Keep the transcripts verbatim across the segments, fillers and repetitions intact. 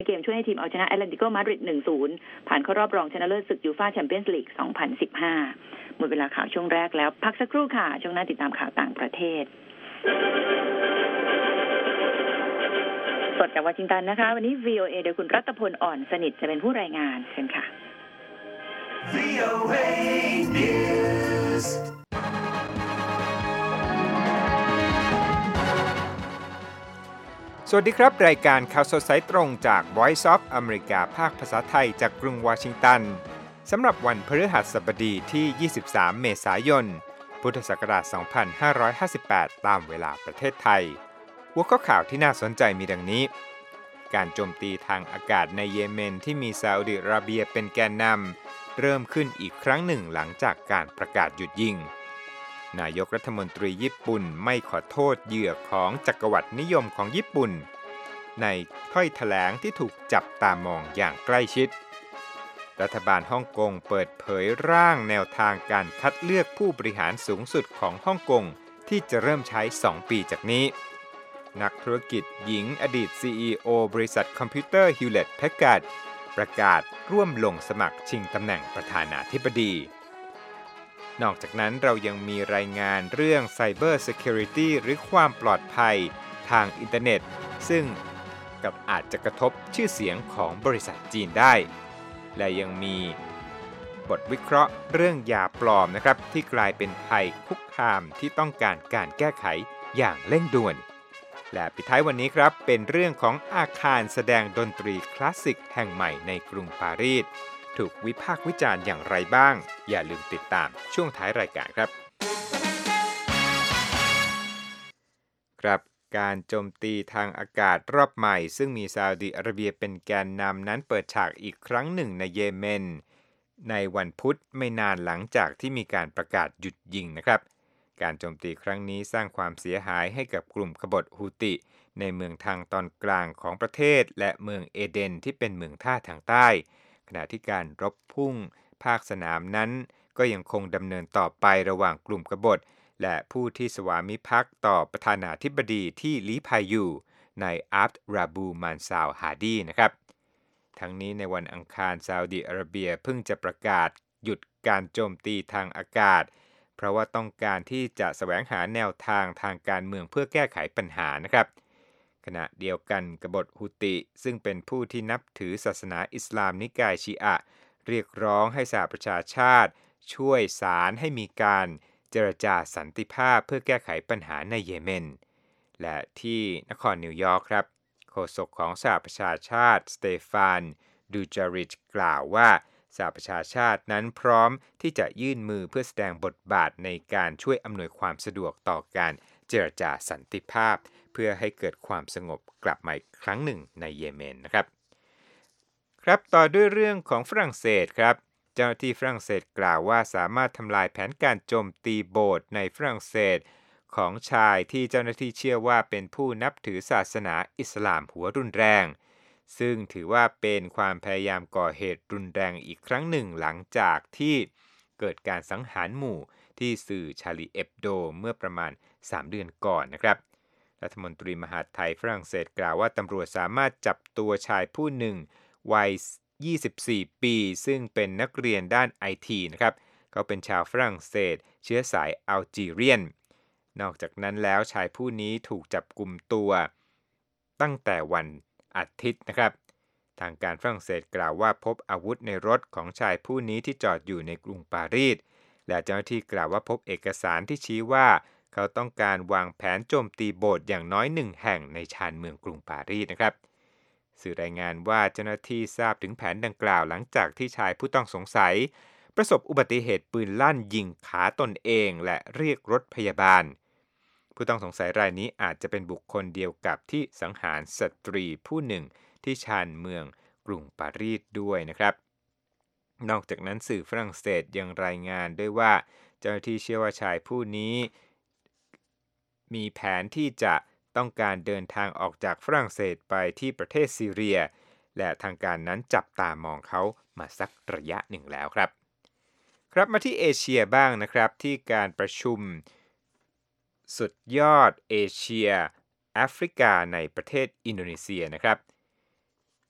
เกมช่วยให้ทีมเอาชนะแอตเลติโกมาดริด หนึ่งศูนย์ ผ่านเข้ารอบรองชนะเลิศศึกยูฟ่าแชมเปี้ยนส์ลีก สองพันสิบห้า หมดเวลาข่าวช่วงแรกแล้วพักสักครู่ค่ะช่วงหน้าติดตามข่าวต่างประเทศสดจากวอชิงตันนะคะวันนี้ วี โอ เอ โดยคุณรัตพลอ่อนสนิทจะเป็นผู้รายงานเชิญค่ะ วี โอ เอ News สวัสดีครับรายการข่าวสดสายตรงจาก Voice of America ภาคภาษาไทยจากกรุงวอชิงตันสำหรับวันพฤหัสบดีที่ยี่สิบสามเมษายนพุทธศักราชสองพันห้าร้อยห้าสิบแปดตามเวลาประเทศไทยหัวข้อข่าวที่น่าสนใจมีดังนี้การโจมตีทางอากาศในเยเมนที่มีซาอุดิอาระเบียเป็นแกนนำเริ่มขึ้นอีกครั้งหนึ่งหลังจากการประกาศหยุดยิงนายกรัฐมนตรีญี่ปุ่นไม่ขอโทษเหยื่อของจักรวรรดินิยมของญี่ปุ่นในถ้อยแถลงที่ถูกจับตามองอย่างใกล้ชิดรัฐบาลฮ่องกงเปิดเผยร่างแนวทางการคัดเลือกผู้บริหารสูงสุดของฮ่องกงที่จะเริ่มใช้สองปีจากนี้นักธุรกิจหญิงอดีต ซี อี โอ บริษัทคอมพิวเตอร์ฮิวเลตแพ็คการ์ดประกาศร่วมลงสมัครชิงตำแหน่งประธานาธิบดีนอกจากนั้นเรายังมีรายงานเรื่อง Cyber Security หรือความปลอดภัยทางอินเทอร์เน็ตซึ่งกับอาจจะกระทบชื่อเสียงของบริษัทจีนได้และยังมีบทวิเคราะห์เรื่องยาปลอมนะครับที่กลายเป็นภัยคุกคามที่ต้องการการแก้ไขอย่างเร่งด่วนและปิดท้ายวันนี้ครับเป็นเรื่องของอาคารแสดงดนตรีคลาสสิกแห่งใหม่ในกรุงปารีสถูกวิพากษ์วิจารณ์อย่างไรบ้างอย่าลืมติดตามช่วงท้ายรายการครับครับการโจมตีทางอากาศรอบใหม่ซึ่งมีซาอุดิอาระเบียเป็นแกนนำนั้นเปิดฉากอีกครั้งหนึ่งในเยเมนในวันพุธไม่นานหลังจากที่มีการประกาศหยุดยิงนะครับการโจมตีครั้งนี้สร้างความเสียหายให้กับกลุ่มขบฏฮูติในเมืองทางตอนกลางของประเทศและเมืองเอเดนที่เป็นเมืองท่าทางใต้ขณะที่การรบพุ่งภาคสนามนั้นก็ยังคงดำเนินต่อไประหว่างกลุ่มกบฏและผู้ที่สวามิภักดิ์ต่อประธานาธิบดีที่ลี้ภัยอยู่ในอับราบูมานซาวฮาดีนะครับทั้งนี้ในวันอังคารซาอุดิอาระเบียเพิ่งจะประกาศหยุดการโจมตีทางอากาศเพราะว่าต้องการที่จะแสวงหาแนวทางทางการเมืองเพื่อแก้ไขปัญหานะครับขณะเดียวกันกบฏฮุติซึ่งเป็นผู้ที่นับถือศาสนาอิสลามนิกายชีอะห์เรียกร้องให้สหประชาชาติช่วยศาลให้มีการเจรจาสันติภาพเพื่อแก้ไขปัญหาในเยเมนและที่นครนิวยอร์กครับโฆษกของสหประชาชาติสเตฟานดูจาริชกล่าวว่าสหประชาชาตินั้นพร้อมที่จะยื่นมือเพื่อแสดงบทบาทในการช่วยอำนวยความสะดวกต่อการเจรจาสันติภาพเพื่อให้เกิดความสงบกลับมาอีกครั้งหนึ่งในเยเมนนะครับครับต่อด้วยเรื่องของฝรั่งเศสครับเจ้าหน้าที่ฝรั่งเศสกล่าวว่าสามารถทำลายแผนการโจมตีโบสถ์ในฝรั่งเศสของชายที่เจ้าหน้าที่เชื่อว่าเป็นผู้นับถือศาสนาอิสลามหัวรุนแรงซึ่งถือว่าเป็นความพยายามก่อเหตุรุนแรงอีกครั้งหนึ่งหลังจากที่เกิดการสังหารหมู่ที่สื่อชาลีเอบโดเมื่อประมาณสามเดือนก่อนนะครับรัฐมนตรีมหาดไทยฝรั่งเศสกล่าวว่าตำรวจสามารถจับตัวชายผู้หนึ่งวัยยี่สิบสี่ปีซึ่งเป็นนักเรียนด้าน ไอ ที นะครับเขาเป็นชาวฝรั่งเศสเชื้อสายอัลจีเรียนนอกจากนั้นแล้วชายผู้นี้ถูกจับกุมตัวตั้งแต่วันอาทิตย์นะครับทางการฝรั่งเศสกล่าวว่าพบอาวุธในรถของชายผู้นี้ที่จอดอยู่ในกรุงปารีสและเจ้าหน้าที่กล่าวว่าพบเอกสารที่ชี้ว่าเขาต้องการวางแผนโจมตีโบสถ์อย่างน้อยหนึ่งแห่งในชานเมืองกรุงปารีสนะครับสื่อรายงานว่าเจ้าหน้าที่ทราบถึงแผนดังกล่าวหลังจากที่ชายผู้ต้องสงสัยประสบอุบัติเหตุปืนลั่นยิงขาตนเองและเรียกรถพยาบาลผู้ต้องสงสัยรายนี้อาจจะเป็นบุคคลเดียวกับที่สังหารสตรีผู้หนึ่งที่ชานเมืองกรุงปารีสด้วยนะครับนอกจากนั้นสื่อฝรั่งเศสยังรายงานด้วยว่าเจ้าหน้าที่เชื่อว่าชายผู้นี้มีแผนที่จะต้องการเดินทางออกจากฝรั่งเศสไปที่ประเทศซีเรียและทางการนั้นจับตามองเขามาสักระยะหนึ่งแล้วครับครับมาที่เอเชียบ้างนะครับที่การประชุมสุดยอดเอเชียแอฟริกาในประเทศอินโดนีเซียนะครับ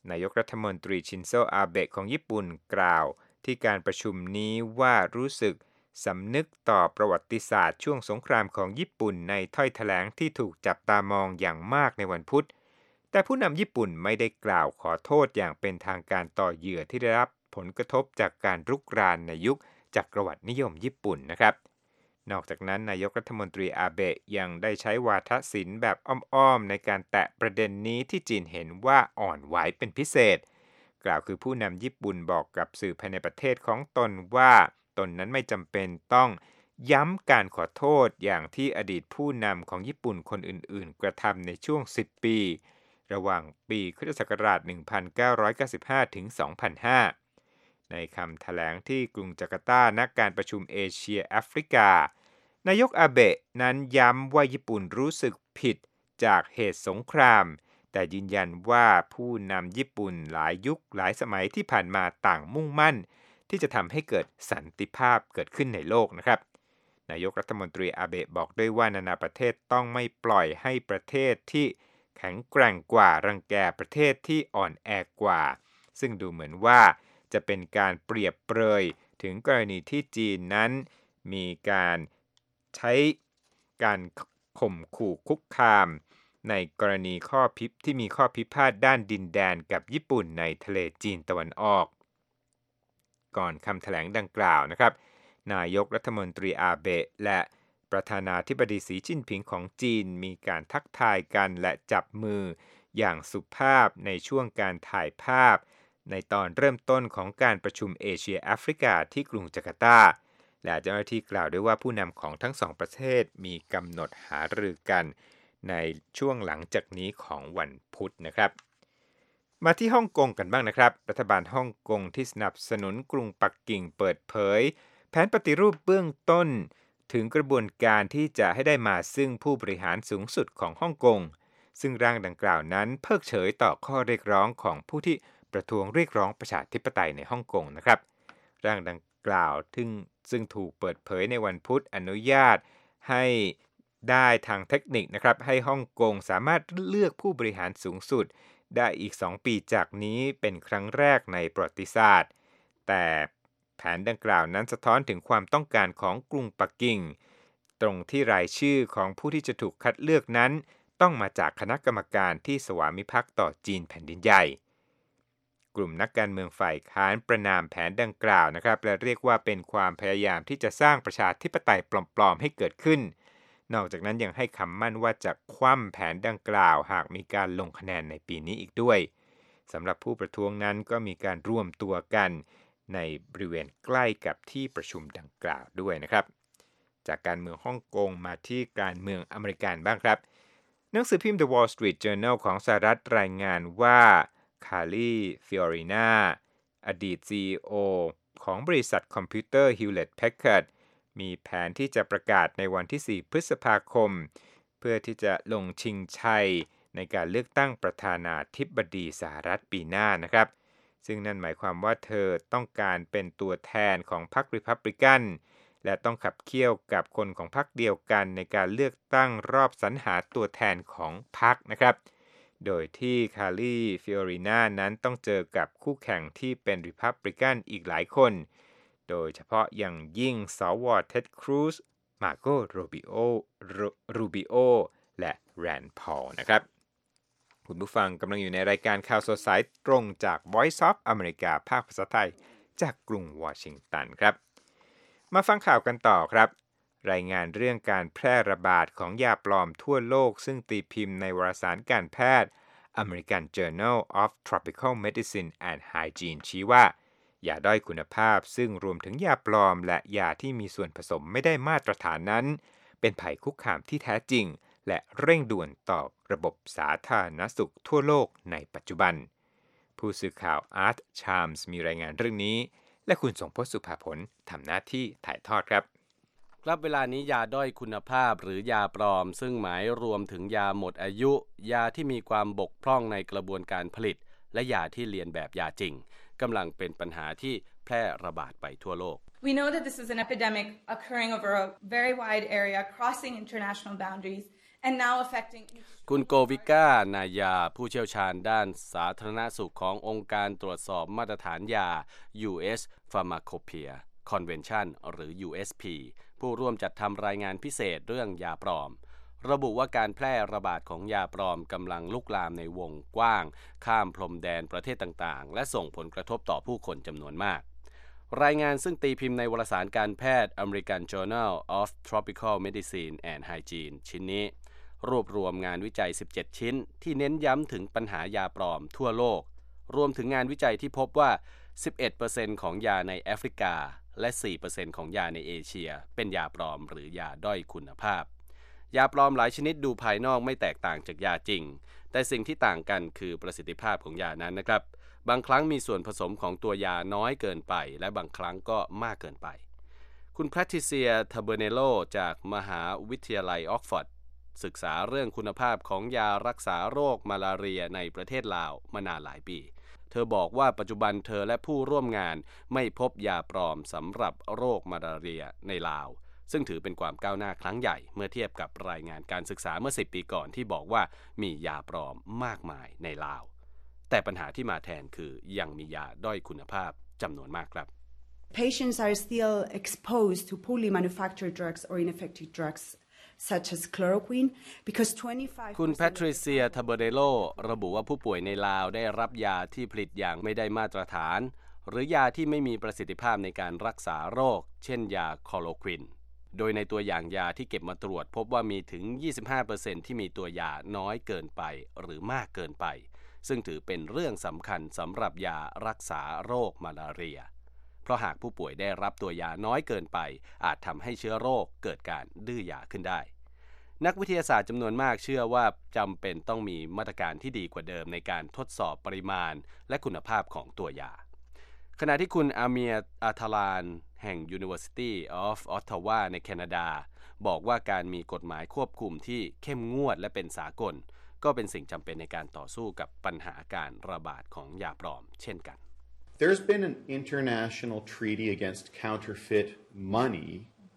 นายกรัฐมนตรีชินโซอาเบะของญี่ปุ่นกล่าวที่การประชุมนี้ว่ารู้สึกสำนึกต่อประวัติศาสตร์ช่วงสงครามของญี่ปุ่นในถ้อยแถลงที่ถูกจับตามองอย่างมากในวันพุธแต่ผู้นำญี่ปุ่นไม่ได้กล่าวขอโทษอย่างเป็นทางการต่อเหยื่อที่ได้รับผลกระทบจากการรุกรานในยุคจักรวรรดินิยมญี่ปุ่นนะครับนอกจากนั้นนายกรัฐมนตรีอาเบะยังได้ใช้วาทศิลป์แบบอ้อมๆในการแตะประเด็นนี้ที่จีนเห็นว่าอ่อนไหวเป็นพิเศษกล่าวคือผู้นำญี่ปุ่นบอกกับสื่อภายในประเทศของตนว่าตนนั้นไม่จำเป็นต้องย้ำการขอโทษอย่างที่อดีตผู้นำของญี่ปุ่นคนอื่นๆกระทำในช่วงสิบปีระหว่างปีคริสตศักราช หนึ่งพันเก้าร้อยเก้าสิบห้า ถึง สองพันห้า ในคำแถลงที่กรุงจาการ์ตาณการประชุมเอเชียแอฟริกานายกอาเบะนั้นย้ำว่าญี่ปุ่นรู้สึกผิดจากเหตุสงครามแต่ยืนยันว่าผู้นำญี่ปุ่นหลายยุคหลายสมัยที่ผ่านมาต่างมุ่งมั่นที่จะทำให้เกิดสันติภาพเกิดขึ้นในโลกนะครับนายกรัฐมนตรีอาเบะบอกด้วยว่านานาประเทศต้องไม่ปล่อยให้ประเทศที่แข็งแกร่งกว่ารังแกประเทศที่อ่อนแอกว่าซึ่งดูเหมือนว่าจะเป็นการเปรียบเปรยถึงกรณีที่จีนนั้นมีการใช้การข่มขู่คุกคามในกรณีข้อพิพที่มีข้อพิพาทด้านดินแดนกับญี่ปุ่นในทะเลจีนตะวันออกก่อนคำแถลงดังกล่าวนะครับนายกรัฐมนตรีอาเบะและประธานาธิบดีสีจิ้นผิงของจีนมีการทักทายกันและจับมืออย่างสุภาพในช่วงการถ่ายภาพในตอนเริ่มต้นของการประชุมเอเชียแอฟริกาที่กรุงจาการ์ตาและเจ้าหน้าที่กล่าวด้วยว่าผู้นำของทั้งสองประเทศมีกำหนดหารือกันในช่วงหลังจากนี้ของวันพุธนะครับมาที่ฮ่องกงกันบ้างนะครับรัฐบาลฮ่องกงที่สนับสนุนกรุงปักกิ่งเปิดเผยแผนปฏิรูปเบื้องต้นถึงกระบวนการที่จะให้ได้มาซึ่งผู้บริหารสูงสุดของฮ่องกงซึ่งร่างดังกล่าวนั้นเพิกเฉยต่อข้อเรียกร้องของผู้ที่ประท้วงเรียกร้องประชาธิปไตยในฮ่องกงนะครับร่างดังกล่าวซึ่งซึ่งถูกเปิดเผยในวันพุธอนุญาตให้ได้ทางเทคนิคนะครับให้ฮ่องกงสามารถเลือกผู้บริหารสูงสุดได้อีกสองปีจากนี้เป็นครั้งแรกในประวัติศาสตร์แต่แผนดังกล่าวนั้นสะท้อนถึงความต้องการของกรุงปักกิ่งตรงที่รายชื่อของผู้ที่จะถูกคัดเลือกนั้นต้องมาจากคณะกรรมการที่สวามิภักดิ์ต่อจีนแผ่นดินใหญ่กลุ่มนักการเมืองฝ่ายค้านประณามแผนดังกล่าวนะครับและเรียกว่าเป็นความพยายามที่จะสร้างประชาธิปไตยปลอมๆให้เกิดขึ้นนอกจากนั้นยังให้คำมั่นว่าจะคว่ำแผนดังกล่าวหากมีการลงคะแนนในปีนี้อีกด้วยสำหรับผู้ประท้วงนั้นก็มีการร่วมตัวกันในบริเวณใกล้กับที่ประชุมดังกล่าวด้วยนะครับจากการเมืองฮ่องกงมาที่การเมืองอเมริกันบ้างครับหนังสือพิมพ์ The Wall Street Journal ของสหรัฐรายงานว่าคาร์ลีฟิออรินาอดีต ซี อี โอ ของบริษัทคอมพิวเตอร์ Hewlett Packard มีแผนที่จะประกาศในวันที่สี่พฤษภาคมเพื่อที่จะลงชิงชัยในการเลือกตั้งประธานาธิบดีสหรัฐปีหน้านะครับซึ่งนั่นหมายความว่าเธอต้องการเป็นตัวแทนของพรรครีพับลิกันและต้องขับเคี่ยวกับคนของพรรคเดียวกันในการเลือกตั้งรอบสรรหาตัวแทนของพรรคนะครับโดยที่คาร์ลีฟิออรินานั้นต้องเจอกับคู่แข่งที่เป็นรีพับลิกันอีกหลายคนโดยเฉพาะอย่างยิ่งสวเท็ดครูซมาโกโรบิโอรูบิโอและแรนด์พอลนะครับคุณผู้ฟังกำลังอยู่ในรายการข่าวสดสายตรงจาก Voice of America ภาคภาษาไทยจากกรุงวอชิงตันครับมาฟังข่าวกันต่อครับรายงานเรื่องการแพร่ระบาดของยาปลอมทั่วโลกซึ่งตีพิมพ์ในวารสารการแพทย์ American Journal of Tropical Medicine and Hygiene ชี้ว่ายาด้อยคุณภาพซึ่งรวมถึงยาปลอมและยาที่มีส่วนผสมไม่ได้มาตรฐานนั้นเป็นภัยคุกคามที่แท้จริงและเร่งด่วนต่อระบบสาธารณสุขทั่วโลกในปัจจุบันผู้สื่อข่าวอาร์ตชาร์มส์มีรายงานเรื่องนี้และคุณสงพจน์สุภาผลทำหน้าที่ถ่ายทอดครับครับเวลานี้ยาด้อยคุณภาพหรือยาปลอมซึ่งหมายรวมถึงยาหมดอายุยาที่มีความบกพร่องในกระบวนการผลิตและยาที่เลียนแบบยาจริงกำลังเป็นปัญหาที่แพร่ระบาดไปทั่วโลก We know that this is an epidemic occurring over a very wide area, crossing international boundaries, and now affecting คุณโกวิก้านายาผู้เชี่ยวชาญด้านสาธารณสุขขององค์การตรวจสอบมาตรฐานยา ยู เอส Pharmacopoeia Convention หรือ ยู เอส พี ผู้ร่วมจัดทำรายงานพิเศษเรื่องยาปลอมระบุว่าการแพร่ระบาดของยาปลอมกำลังลุกลามในวงกว้างข้ามพรมแดนประเทศต่างๆและส่งผลกระทบต่อผู้คนจำนวนมากรายงานซึ่งตีพิมพ์ในวารสารการแพทย์ American Journal of Tropical Medicine and Hygiene ชิ้นนี้รวบรวมงานวิจัยสิบเจ็ดชิ้นที่เน้นย้ำถึงปัญหายาปลอมทั่วโลกรวมถึงงานวิจัยที่พบว่า สิบเอ็ดเปอร์เซ็นต์ ของยาในแอฟริกาและ สี่เปอร์เซ็นต์ ของยาในเอเชียเป็นยาปลอมหรือยาด้อยคุณภาพยาปลอมหลายชนิดดูภายนอกไม่แตกต่างจากยาจริงแต่สิ่งที่ต่างกันคือประสิทธิภาพของยานั้นนะครับบางครั้งมีส่วนผสมของตัวยาน้อยเกินไปและบางครั้งก็มากเกินไปคุณแพทริเซีย ทาเบอร์เนโลจากมหาวิทยาลัยออกฟอร์ดศึกษาเรื่องคุณภาพของยารักษาโรคมาลาเรียในประเทศลาวมานานหลายปีเธอบอกว่าปัจจุบันเธอและผู้ร่วมงานไม่พบยาปลอมสำหรับโรคมาลาเรียในลาวซึ่งถือเป็นความก้าวหน้าครั้งใหญ่เมื่อเทียบกับรายงานการศึกษาเมื่อสิบปีก่อนที่บอกว่ามียาปลอมมากมายในลาวแต่ปัญหาที่มาแทนคือยังมียาด้อยคุณภาพจำนวนมากครับ Patients are still exposed to poorly manufactured drugs or ineffective drugs such as chloroquine because twenty-five คุณแพทริเซีย ทาเบอร์เนโลระบุว่าผู้ป่วยในลาวได้รับยาที่ผลิตอย่างไม่ได้มาตรฐานหรือยาที่ไม่มีประสิทธิภาพในการรักษาโรคเช่นยาคลอโรควินโดยในตัวอย่างยาที่เก็บมาตรวจพบว่ามีถึง ยี่สิบห้าเปอร์เซ็นต์ ที่มีตัวยาน้อยเกินไปหรือมากเกินไปซึ่งถือเป็นเรื่องสำคัญสำหรับยารักษาโรคมาลาเรียเพราะหากผู้ป่วยได้รับตัวยาน้อยเกินไปอาจทำให้เชื้อโรคเกิดการดื้อยาขึ้นได้นักวิทยาศาสตร์จำนวนมากเชื่อว่าจำเป็นต้องมีมาตรการที่ดีกว่าเดิมในการทดสอบปริมาณและคุณภาพของตัวยาขณะที่คุณอาเมียร์ อาทาลานแห่ง University of Ottawa ในแคนาดาบอกว่าการมีกฎหมายควบคุมที่เข้มงวดและเป็นสากลก็เป็นสิ่งจำเป็นในการต่อสู้กับปัญหาการระบาดของยาปลอมเช่นกัน There's been an international treaty against counterfeit money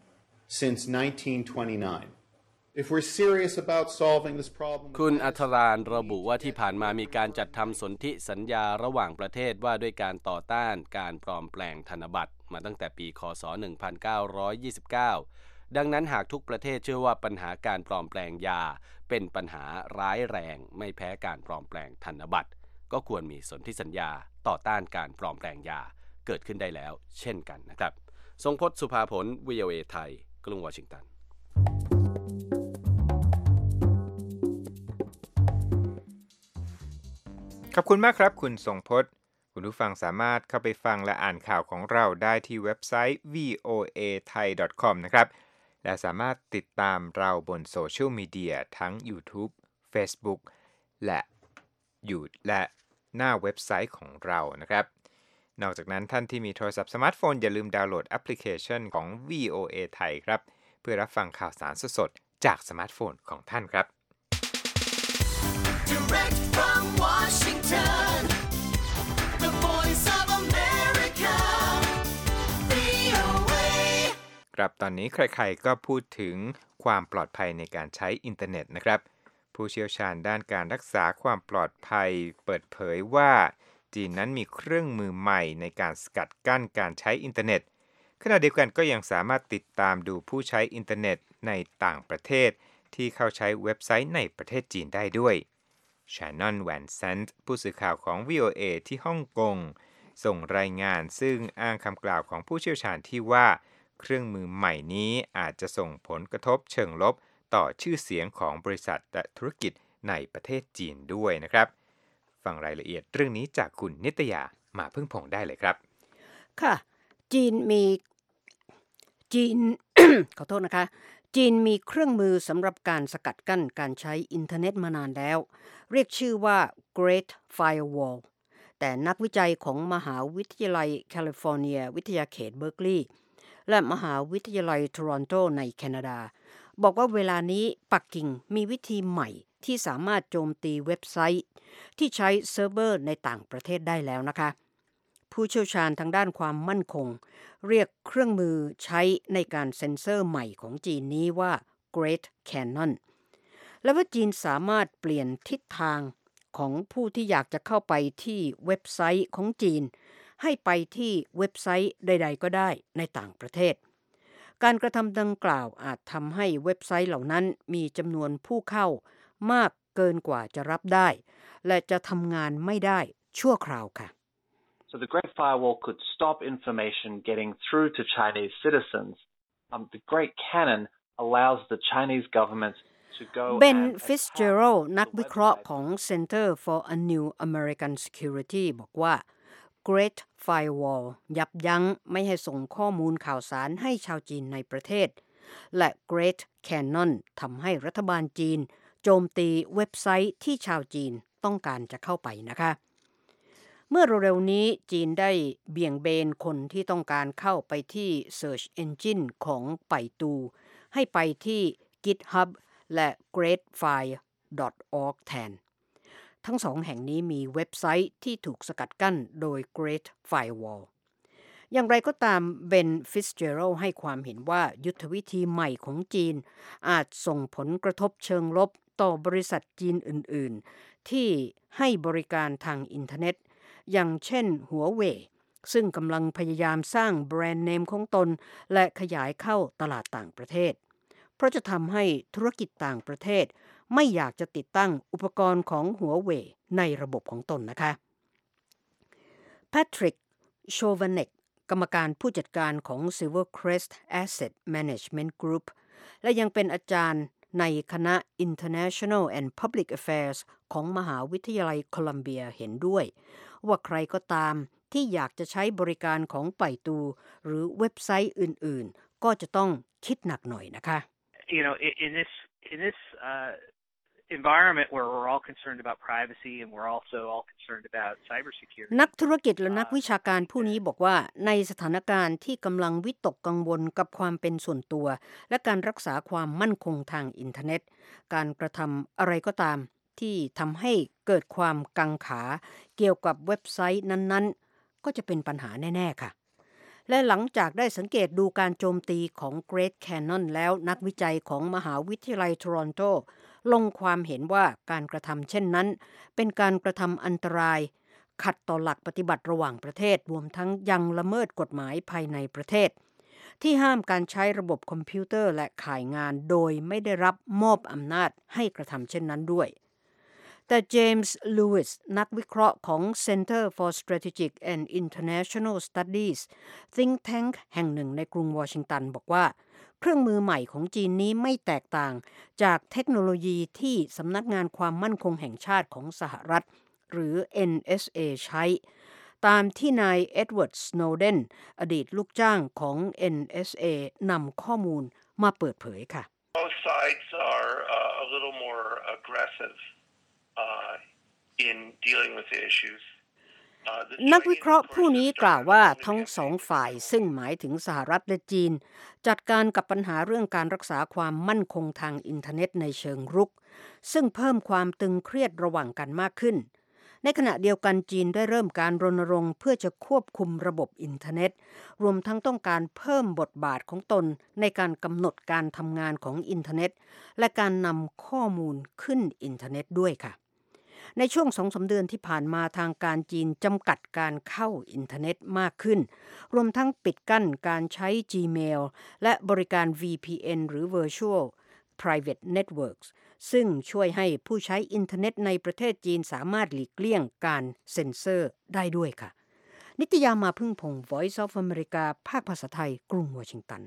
since nineteen twenty-nine.If we're serious about solving this problem คุณอัธรานระบุว่าที่ผ่านมามีการจัดทำสนธิสัญญาระหว่างประเทศว่าด้วยการต่อต้านการปลอมแปลงธนบัตรมาตั้งแต่ปีค.ศ. หนึ่งพันเก้าร้อยยี่สิบเก้าดังนั้นหากทุกประเทศเชื่อว่าปัญหาการปลอมแปลงยาเป็นปัญหาร้ายแรงไม่แพ้การปลอมแปลงธนบัตรก็ควรมีสนธิสัญญาต่อต้านการปลอมแปลงยาเกิดขึ้นได้แล้วเช่นกันนะครับทรงพจน์ สุภาผล วี โอ เอ ไทยกรุงวอชิงตันขอบคุณมากครับคุณทรงพจน์คุณผู้ฟังสามารถเข้าไปฟังและอ่านข่าวของเราได้ที่เว็บไซต์ วี โอ เอ ไทย ดอท คอม นะครับและสามารถติดตามเราบนโซเชียลมีเดียทั้ง YouTube Facebook และอยู่และหน้าเว็บไซต์ของเรานะครับนอกจากนั้นท่านที่มีโทรศัพท์สมาร์ทโฟนอย่าลืมดาวน์โหลดแอปพลิเคชันของ วี โอ เอ ไทยครับเพื่อรับฟังข่าวสารสดๆจากสมาร์ทโฟนของท่านครับ Direct from Washington, the voice of America, วี โอ เอครับตอนนี้ใครๆก็พูดถึงความปลอดภัยในการใช้อินเทอร์เน็ตนะครับผู้เชี่ยวชาญด้านการรักษาความปลอดภัยเปิดเผยว่าจีนนั้นมีเครื่องมือใหม่ในการสกัดกั้นการใช้อินเทอร์เน็ตขณะเดียวกันก็ยังสามารถติดตามดูผู้ใช้อินเทอร์เน็ตในต่างประเทศที่เข้าใช้เว็บไซต์ในประเทศจีนได้ด้วยชานนอน แวนเซนต์ผู้สื่อข่าวของ วี โอ เอ ที่ฮ่องกงส่งรายงานซึ่งอ้างคำกล่าวของผู้เชี่ยวชาญที่ว่าเครื่องมือใหม่นี้อาจจะส่งผลกระทบเชิงลบต่อชื่อเสียงของบริษัทและธุรกิจในประเทศจีนด้วยนะครับฟังรายละเอียดเรื่องนี้จากคุณนิตยามาพึ่งพงได้เลยครับค่ะจีนมีจีน ขอโทษนะคะจีนมีเครื่องมือสำหรับการสกัดกั้นการใช้อินเทอร์เน็ตมานานแล้วเรียกชื่อว่า Great Firewall แต่นักวิจัยของมหาวิทยาลัยแคลิฟอร์เนียวิทยาเขตเบอร์กลีย์และมหาวิทยาลัยโทรอนโตในแคนาดาบอกว่าเวลานี้ปักกิ่งมีวิธีใหม่ที่สามารถโจมตีเว็บไซต์ที่ใช้เซิร์ฟเวอร์ในต่างประเทศได้แล้วนะคะผู้เชี่ยวชาญทางด้านความมั่นคงเรียกเครื่องมือใช้ในการเซ็นเซอร์ใหม่ของจีนนี้ว่า Great Cannon และว่าจีนสามารถเปลี่ยนทิศทางของผู้ที่อยากจะเข้าไปที่เว็บไซต์ของจีนให้ไปที่เว็บไซต์ใดๆก็ได้ในต่างประเทศการกระทำดังกล่าวอาจทำให้เว็บไซต์เหล่านั้นมีจำนวนผู้เข้ามากเกินกว่าจะรับได้และจะทำงานไม่ได้ชั่วคราวค่ะ So the Great Firewall could stop information getting through to Chinese citizens. Um, the Great Cannon allows the Chinese government to go เบน and ฟิสเจอรัลนักวิเคราะห์ของ Center for a New American Security บอกว่า Great Firewall ยับยั้งไม่ให้ส่งข้อมูลข่าวสารให้ชาวจีนในประเทศและ Great Cannon ทำให้รัฐบาลจีนโจมตีเว็บไซต์ที่ชาวจีนต้องการจะเข้าไปนะคะเมื่อเร็วๆนี้จีนได้เบี่ยงเบนคนที่ต้องการเข้าไปที่ Search Engine ของไปตูให้ไปที่ GitHub และ เกรทไฟร์ ดอท ออร์ก แทนทั้งสองแห่งนี้มีเว็บไซต์ที่ถูกสกัดกั้นโดย Great Firewall อย่างไรก็ตามเบน ฟิสเจอรัลให้ความเห็นว่ายุทธวิธีใหม่ของจีนอาจส่งผลกระทบเชิงลบต่อบริษัทจีนอื่นๆที่ให้บริการทางอินเทอร์เน็ตอย่างเช่นหัวเว่ยซึ่งกำลังพยายามสร้างแบรนด์เนมของตนและขยายเข้าตลาดต่างประเทศเพราะจะทำให้ธุรกิจต่างประเทศไม่อยากจะติดตั้งอุปกรณ์ของหัวเว่ยในระบบของตนนะคะแพทริก โชวาเนกกรรมการผู้จัดการของ Silvercrest Asset Management Group และยังเป็นอาจารย์ในคณะ International and Public Affairs ของมหาวิทยาลัยโคลัมเบียเห็นด้วยว่าใครก็ตามที่อยากจะใช้บริการของไปตูหรือเว็บไซต์อื่นๆก็จะต้องคิดหนักหน่อยนะคะ You know, in this in this uh, environment where we're all concerned about privacy and we're also all concerned about cybersecurity. นักธุรกิจและนักวิชาการผู้นี้บอกว่าในสถานการณ์ที่กำลังวิตกกังวลกับความเป็นส่วนตัวและการรักษาความมั่นคงทางอินเทอร์เน็ตการกระทำอะไรก็ตามที่ทำให้เกิดความกังขาเกี่ยวกับเว็บไซต์นั้นๆก็จะเป็นปัญหาแน่ๆค่ะและหลังจากได้สังเกตดูการโจมตีของ Great Cannon แล้วนักวิจัยของมหาวิทยาลัยโทรอนโตลงความเห็นว่าการกระทำเช่นนั้นเป็นการกระทำอันตรายขัดต่อหลักปฏิบัติระหว่างประเทศรวมทั้งยังละเมิดกฎหมายภายในประเทศที่ห้ามการใช้ระบบคอมพิวเตอร์และข่ายงานโดยไม่ได้รับมอบอำนาจให้กระทำเช่นนั้นด้วยแต่เจมส์ ลูอิสนักวิเคราะห์ของ Center for Strategic and International Studies Think Tank แห่งหนึ่งในกรุงวอชิงตันบอกว่าเครื่องมือใหม่ของจีนนี้ไม่แตกต่างจากเทคโนโลยีที่สำนักงานความมั่นคงแห่งชาติของสหรัฐหรือ เอ็น เอส เอ ใช้ตามที่นายเอ็ดเวิร์ด สโนเดนอดีตลูกจ้างของ เอ็น เอส เอ นำข้อมูลมาเปิดเผยค่ะ Both sides are uh, a little more aggressive uh, in dealing with the issues. นักวิเคราะห์ผู้นี้กล่าวว่าทั้งสองฝ่ายซึ่งหมายถึงสหรัฐและจีนจัดการกับปัญหาเรื่องการรักษาความมั่นคงทางอินเทอร์เน็ตในเชิงรุกซึ่งเพิ่มความตึงเครียดระหว่างกันมากขึ้นในขณะเดียวกันจีนได้เริ่มการรณรงค์เพื่อจะควบคุมระบบอินเทอร์เน็ตรวมทั้งต้องการเพิ่มบทบาทของตนในการกำหนดการทำงานของอินเทอร์เน็ตและการนำข้อมูลขึ้นอินเทอร์เน็ตด้วยค่ะในช่วง สองถึงสาม เดือนที่ผ่านมาทางการจีนจำกัดการเข้าอินเทอร์เน็ตมากขึ้นรวมทั้งปิดกั้นการใช้ Gmail และบริการ วี พี เอ็น หรือ Virtual Private Networks ซึ่งช่วยให้ผู้ใช้อินเทอร์เน็ตในประเทศจีนสามารถหลีกเลี่ยงการเซ็นเซอร์ได้ด้วยค่ะนิตยามาพึ่งพงศ์ Voice of America ภาคภาษาไทยกรุงวอชิงตัน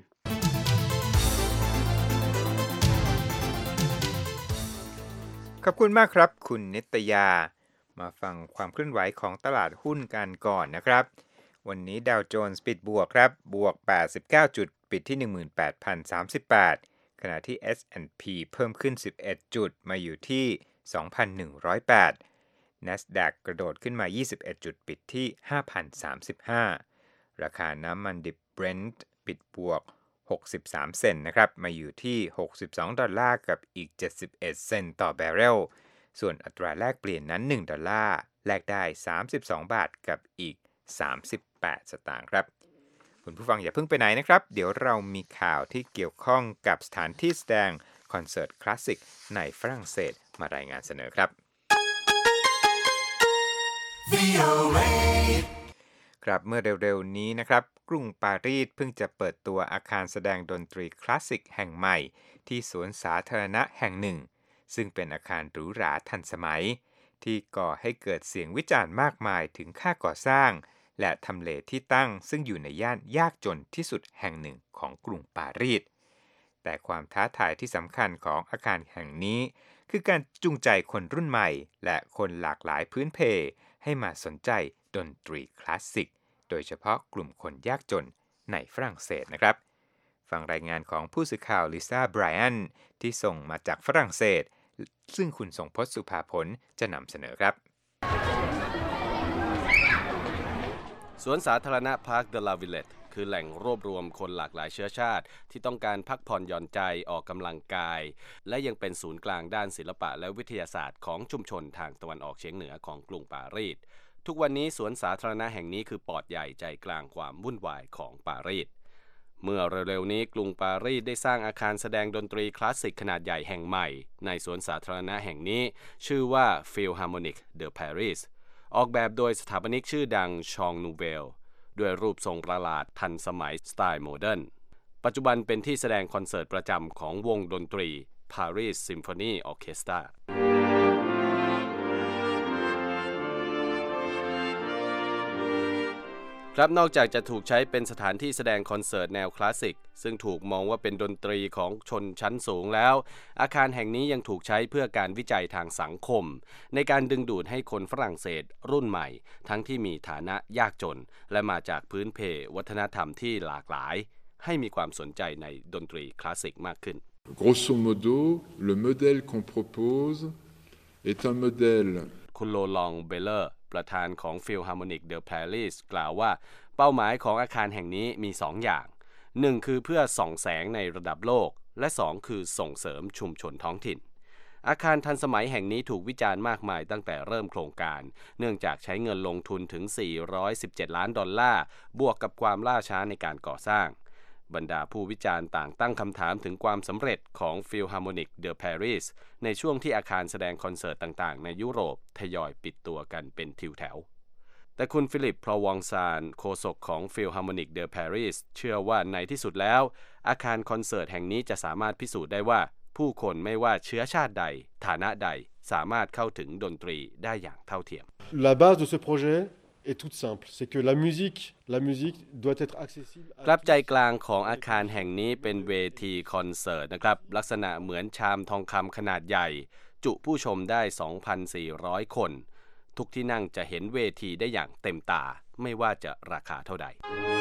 ขอบคุณมากครับคุณนิตยามาฟังความเคลื่อนไหวของตลาดหุ้นกันก่อนนะครับวันนี้ดาวโจนส์ปิดบวกครับบวกแปดสิบเก้าจุดปิดที่ หนึ่งหมื่นแปดพันสามสิบแปด ขณะที่ เอส แอนด์ พี เพิ่มขึ้นสิบเอ็ดจุดมาอยู่ที่ สองพันหนึ่งร้อยแปด NASDAQ กระโดดขึ้นมายี่สิบเอ็ดจุดปิดที่ ห้าพันสามสิบห้า ราคาน้ำมันดิบ Brent ปิดบวกหกสิบสามเซนต์นะครับมาอยู่ที่หกสิบสองดอลลาร์กับอีกเจ็ดสิบเอ็ดเซนต์ต่อแบเรลส่วนอัตราแลกเปลี่ยนนั้นหนึ่งดอลลาร์แลกได้สามสิบสองบาทกับอีกสามสิบแปดสตางค์ครับคุณผู้ฟังอย่าเพิ่งไปไหนนะครับเดี๋ยวเรามีข่าวที่เกี่ยวข้องกับสถานที่แสดงคอนเสิร์ตคลาสสิกในฝรั่งเศสมารายงานเสนอครับครับเมื่อเร็วๆนี้นะครับกรุงปารีสเพิ่งจะเปิดตัวอาคารแสดงดนตรีคลาสสิกแห่งใหม่ที่สวนสาธารณะแห่งหนึ่งซึ่งเป็นอาคารหรูหราทันสมัยที่ก่อให้เกิดเสียงวิจารณ์มากมายถึงค่าก่อสร้างและทำเลที่ตั้งซึ่งอยู่ในย่านยากจนที่สุดแห่งหนึ่งของกรุงปารีสแต่ความท้าทายที่สำคัญของอาคารแห่งนี้คือการจูงใจคนรุ่นใหม่และคนหลากหลายพื้นเพให้มาสนใจดนตรีคลาสสิกโดยเฉพาะกลุ่มคนยากจนในฝรั่งเศสนะครับฟังรายงานของผู้สื่อข่าวลิซ่าไบรอันที่ส่งมาจากฝรั่งเศสซึ่งคุณทรงพจน์สุภาผลจะนำเสนอครับสวนสาธารณะพาร์คเดลาวิลเลตคือแหล่งรวบรวมคนหลากหลายเชื้อชาติที่ต้องการพักผ่อนหย่อนใจออกกำลังกายและยังเป็นศูนย์กลางด้านศิลปะและวิทยาศาสตร์ของชุมชนทางตะวันออกเฉียงเหนือของกรุงปารีสทุกวันนี้สวนสาธารณะแห่งนี้คือปอดใหญ่ใจกลางความวุ่นวายของปารีสเมื่อเร็วๆนี้กรุงปารีสได้สร้างอาคารแสดงดนตรีคลาสสิกขนาดใหญ่แห่งใหม่ในสวนสาธารณะแห่งนี้ชื่อว่า Philharmonique de Paris ออกแบบโดยสถาปนิกชื่อดังชองนูเวลด้วยรูปทรงประหลาดทันสมัยสไตล์โมเดิร์นปัจจุบันเป็นที่แสดงคอนเสิร์ตประจำของวงดนตรี Paris Symphony Orchestraครับนอกจากจะถูกใช้เป็นสถานที่แสดงคอนเสิร์ตแนวคลาสสิกซึ่งถูกมองว่าเป็นดนตรีของชนชั้นสูงแล้วอาคารแห่งนี้ยังถูกใช้เพื่อการวิจัยทางสังคมในการดึงดูดให้คนฝรั่งเศสรุ่นใหม่ทั้งที่มีฐานะยากจนและมาจากพื้นเพวัฒนธรรมที่หลากหลายให้มีความสนใจในดนตรีคลาสสิกมากขึ้น Grosso modo, le modèle qu'on propose est un modèle คุณโลลองเบลเลอร์ประธานของ Philharmonique de Paris กล่าวว่าเป้าหมายของอาคารแห่งนี้มีสองอย่างหนึ่งคือเพื่อส่องแสงในระดับโลกและสองคือส่งเสริมชุมชนท้องถิ่นอาคารทันสมัยแห่งนี้ถูกวิจารณ์มากมายตั้งแต่เริ่มโครงการเนื่องจากใช้เงินลงทุนถึงสี่ร้อยสิบเจ็ดล้านดอลลาร์บวกกับความล่าช้าในการก่อสร้างบรรดาผู้วิจารณ์ต่างตั้งคำถามถึงความสำเร็จของ Philharmonique de Paris ในช่วงที่อาคารแสดงคอนเสิร์ตต่างๆในยุโรปทยอยปิดตัวกันเป็นทิวแถวแต่คุณฟิลิป พลวองซานโฆษกของ Philharmonique de Paris เชื่อว่าในที่สุดแล้วอาคารคอนเสิร์ตแห่งนี้จะสามารถพิสูจน์ได้ว่าผู้คนไม่ว่าเชื้อชาติใดฐานะใดสามารถเข้าถึงดนตรีได้อย่างเท่าเทียม La base de ce projet est toute simple, c'est que la musique, la musique doit être accessible. ครับใจกลางของอาคารแห่งนี้เป็นเวทีคอนเสิร์ตนะครับลักษณะเหมือนชามทองคำขนาดใหญ่จุผู้ชมได้ สองพันสี่ร้อย คนทุกที่นั่งจะเห็นเวทีได้อย่างเต็มตาไม่ว่าจะราคาเท่าใด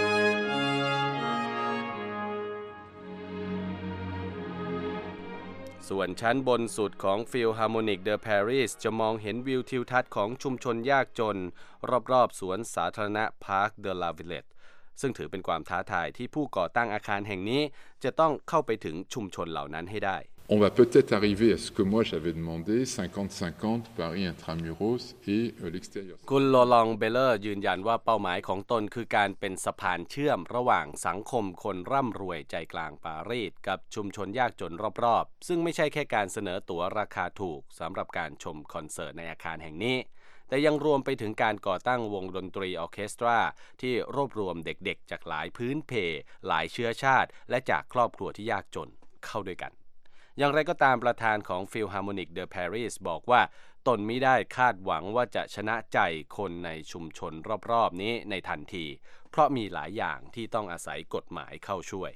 ส่วนชั้นบนสุดของ Philharmonique de Paris จะมองเห็นวิวทิวทัศน์ของชุมชนยากจนรอบๆสวนสาธารณะ Parc de la Villette ซึ่งถือเป็นความท้าทายที่ผู้ก่อตั้งอาคารแห่งนี้จะต้องเข้าไปถึงชุมชนเหล่านั้นให้ได้ On va peut-être arriver à ce que moi j'avais demandé, cinquante cinquante Paris intramuros et l'extérieur. คุณโลลองเบลเลอร์ยืนยันว่าเป้าหมายของตนคือการเป็นสะพานเชื่อมระหว่างสังคมคนร่ำรวยใจกลางปารีสกับชุมชนยากจนรอบๆซึ่งไม่ใช่แค่การเสนอตั๋วราคาถูกสำหรับการชมคอนเสิร์ตในอาคารแห่งนี้แต่ยังรวมไปถึงการก่อตั้งวงดนตรีออร์เคสตราที่รวบรวมเด็กๆจากหลายพื้นเพหลายเชื้อชาติและจากครอบครัวที่ยากจนเข้าด้วยกันอย่างไรก็ตามประธานของ Philharmonique de Paris บอกว่าตนมิได้คาดหวังว่าจะชนะใจคนในชุมชนรอบๆนี้ในทันทีเพราะมีหลายอย่างที่ต้องอาศัยกฎหมายเข้าช่วย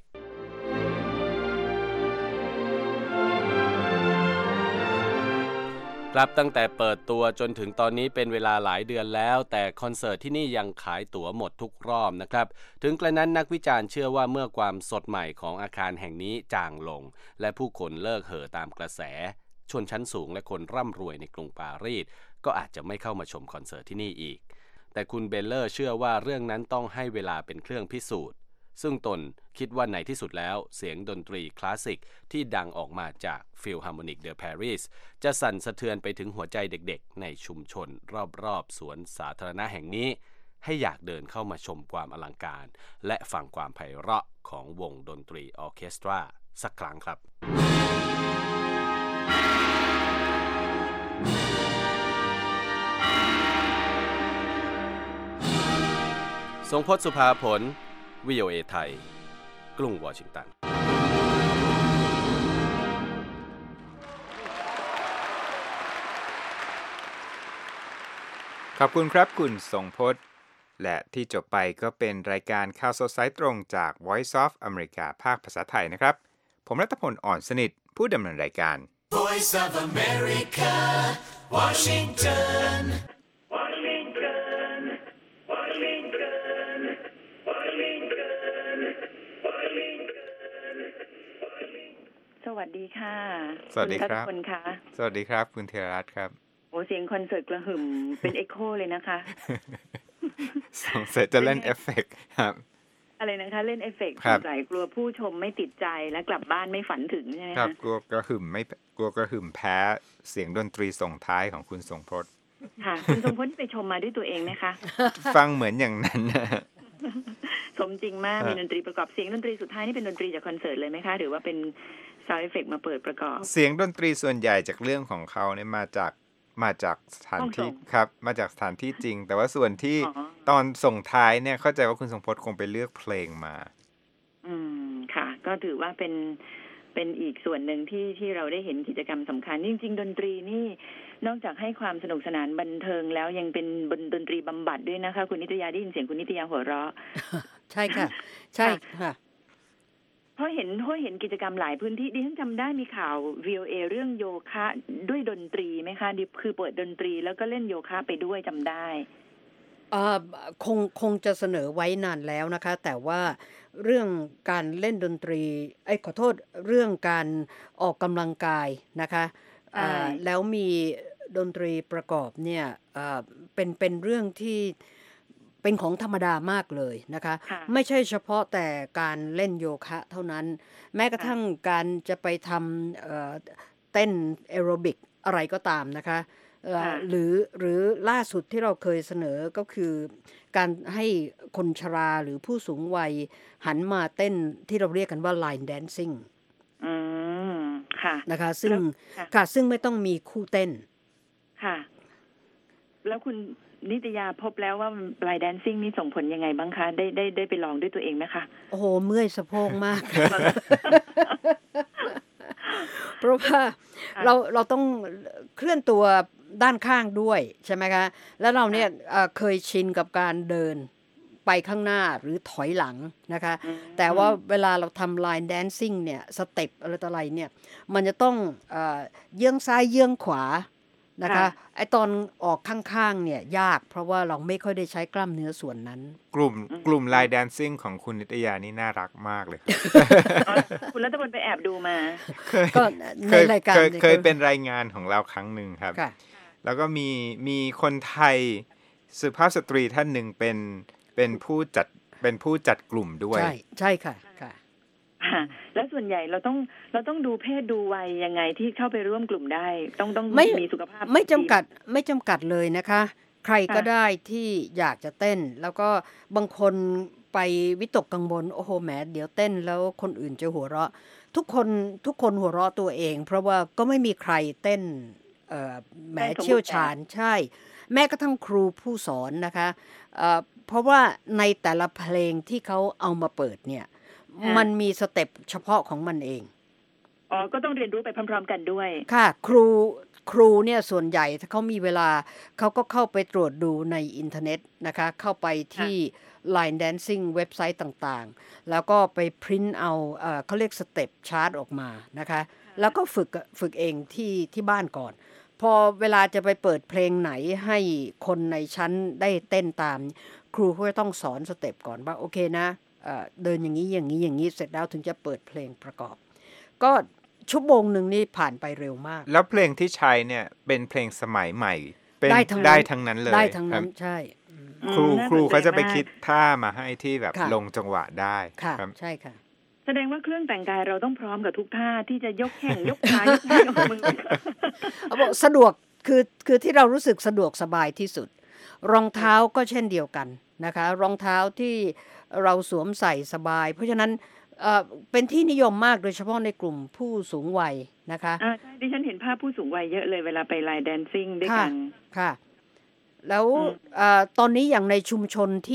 ครับตั้งแต่เปิดตัวจนถึงตอนนี้เป็นเวลาหลายเดือนแล้วแต่คอนเสิร์ตที่นี่ยังขายตั๋วหมดทุกรอบนะครับถึงกระนั้นนักวิจารณ์เชื่อว่าเมื่อความสดใหม่ของอาคารแห่งนี้จางลงและผู้คนเลิกเห่อตามกระแสชนชั้นสูงและคนร่ำรวยในกรุงปารีสก็อาจจะไม่เข้ามาชมคอนเสิร์ตที่นี่อีกแต่คุณเบลเลอร์เชื่อว่าเรื่องนั้นต้องให้เวลาเป็นเครื่องพิสูจน์ซึ่งตนคิดว่าในที่สุดแล้วเสียงดนตรีคลาสสิกที่ดังออกมาจาก Philharmonique de Paris จะสั่นสะเทือนไปถึงหัวใจเด็กๆในชุมชนรอบๆสวนสาธารณะแห่งนี้ให้อยากเดินเข้ามาชมความอลังการและฟังความไพเราะของวงดนตรีออร์เคสตราสักครั้งครับทรงพจน์สุภาผล วี โอ เอ ไทย กรุงวอชิงตันขอบคุณครับคุณทรงพจน์และที่จบไปก็เป็นรายการข่าวสดสายตรงจาก Voice of America ภาคภาษาไทยนะครับผมรัตพล อ่อนสนิทผู้ดำเนินรายการ Voice of America Washington Washington Washington Washington Washington สวัสดีค่ะสวัสดีครับณรัตพลค่ะสวัสดีครับคุณเทวรัตน์ครับโอ้เสียงคอนเสิร์ตกระหึ่มเป็นเอ็กโคเลยนะคะสงสัยจะเล่นเอฟเฟกต์ครับอะไรนะคะเล่นเอฟเฟกต์สงสัยกลัวผู้ชมไม่ติดใจและกลับบ้านไม่ฝันถึงใช่ไหมคะครับกลัวกระหึ่มไม่กลัวกระหึ่มแพ้เสียงดนตรีส่งท้ายของคุณทรงพจน์ค่ะคุณทรงพจน์ไปชมมาด้วยตัวเองไหมคะฟังเหมือนอย่างนั้นนะสมจริงมากมีดนตรีประกอบเสียงดนตรีสุดท้ายนี่เป็นดนตรีจากคอนเสิร์ตเลยไหมคะหรือว่าเป็นซาวด์เอฟเฟกต์มาเปิดประกอบเสียงดนตรีส่วนใหญ่จากเรื่องของเขาเนี่ยมาจากมาจากสถานที่ครับมาจากสถานที่จริงแต่ว่าส่วนที่ตอนส่งท้ายเนี่ยเข้าใจว่าคุณทรงพจน์คงไปเลือกเพลงมาอืมค่ะก็ถือว่าเป็นเป็นอีกส่วนหนึ่งที่ที่เราได้เห็นกิจกรรมสำคัญจริงๆดนตรีนี่นอกจากให้ความสนุกสนานบันเทิงแล้วยังเป็นดนตรีบำบัดด้วยนะคะคุณนิตยาได้ยินเสียงคุณนิตยาหัวเราะใช่ค่ะใช่ค่ะเพราะเห็นเพราะเห็นกิจกรรมหลายพื้นที่ดิฉันจำได้มีข่าว วี โอ เอ เรื่องโยคะด้วยดนตรีไหมคะดิคือเปิดดนตรีแล้วก็เล่นโยคะไปด้วยจำได้อ่าคงคงจะเสนอไว้นานแล้วนะคะแต่ว่าเรื่องการเล่นดนตรีไอ้ขอโทษเรื่องการออกกำลังกายนะคะอ่าแล้วมีดนตรีประกอบเนี่ยอ่าเป็นเป็นเรื่องที่เป็นของธรรมดามากเลยนะคะไม่ใช่เฉพาะแต่การเล่นโยคะเท่านั้นแม้กระทั่งการจะไปทำเอ่อเต้นแอโรบิกอะไรก็ตามนะคะหรือหรือล่าสุดที่เราเคยเสนอก็คือการให้คนชราหรือผู้สูงวัยหันมาเต้นที่เราเรียกกันว่า line dancing อืมค่ะนะคะซึ่งค่ะซึ่งไม่ต้องมีคู่เต้นค่ะแล้วคุณนิตยาพบแล้วว่าไลน์แดนซิ่งนี่ส่งผลยังไงบ้างคะได้ได้ได้ไปลองด้วยตัวเองไหมคะโอ้โหเมื่อยสะโพกมาก เพราะว่าเราเราต้องเคลื่อนตัวด้านข้างด้วยใช่ไหมคะแล้วเราเนี่ยเคยชินกับการเดินไปข้างหน้าหรือถอยหลังนะคะแต่ว่าเวลาเราทำไลน์แดนซิ่งเนี่ยสเต็ปอะไรต่ออะไรเนี่ยมันจะต้องเอ่อเยื้องซ้ายเยื้องขวานะคะไอตอนออกข้างๆเนี่ยยากเพราะว่าเราไม่ค่อยได้ใช้กล้ามเนื้อส่วนนั้นกลุ่มกลุ่มไลน์แดนซิ่งของคุณนิตยานี่น่ารักมากเลยคุณรัตพลไปแอบดูมาก็ในรายการเคยเป็นรายงานของเราครั้งหนึ่งครับแล้วก็มีมีคนไทยสุภาพสตรีท่านหนึ่งเป็นเป็นผู้จัดเป็นผู้จัดกลุ่มด้วยใช่ใช่ค่ะค่ะแล้วส่วนใหญ่เราต้องเราต้องดูเพศดูวัยยังไงที่เข้าไปร่วมกลุ่มได้ต้องต้องมีสุขภาพไม่จำกัดไม่จำกัดเลยนะคะใครก็ได้ที่อยากจะเต้นแล้วก็บางคนไปวิตกกังวลโอ้โหแหมเดี๋ยวเต้นแล้วคนอื่นจะหัวเราะทุกคนทุกคนหัวเราะตัวเองเพราะว่าก็ไม่มีใครเต้นเอ่อแหมเชี่ยวชาญใช่แม้กระทั่งครูผู้สอนนะคะเอ่อเพราะว่าในแต่ละเพลงที่เขาเอามาเปิดเนี่ยมันมีสเต็ปเฉพาะของมันเองอ๋อก็ต้องเรียนรู้ไปพร้อมๆกันด้วยค่ะครูครูเนี่ยส่วนใหญ่ถ้าเขามีเวลาเขาก็เข้าไปตรวจดูในอินเทอร์เน็ตนะคะเข้าไปที่ Line Dancing เว็บไซต์ต่างๆแล้วก็ไปพริ้นเอาเอ่อเขาเรียกสเต็ปชาร์ตออกมานะคะแล้วก็ฝึกฝึกเองที่ที่บ้านก่อนพอเวลาจะไปเปิดเพลงไหนให้คนในชั้นได้เต้นตามครูเขาจะต้องสอนสเต็ปก่อนว่าโอเคนะเดินอย่างนี้อย่างนี้อย่างนี้เสร็จแล้วถึงจะเปิดเพลงประกอบก็ชั่วโมงหนึ่งนี่ผ่านไปเร็วมากแล้วเพลงที่ใช้เนี่ยเป็นเพลงสมัยใหม่เป็นได้ทั้งนั้นเลยได้ทั้งนั้นใช่ครูครูเขาจะไปคิดท่ามาให้ที่แบบลงจังหวะได้ครับใช่ค่ะแสดงว่าเครื่องแต่งกายเราต้องพร้อมกับทุกท่าที่จะยกแข้งยกขายกมือยกมือเอาบอกสะดวกคือคือที่เรารู้สึกสะดวกสบายที่สุดรองเท้าก็เช่นเดียวกันนะคะรองเท้าที่เราสวมใส่สบายเพราะฉะนั้นเอ่อเป็นที่นิยมมากโดยเฉพาะในกลุ่มผู้สูงวัยนะคะอ่าใช่ดิฉันเห็นภาพผู้สูงวัยเยอะเลยเวลาไปไลน์แดนซิ่งด้วยกันค่ะแล้วเอ่อตอนนี้อย่างในชุมชนที่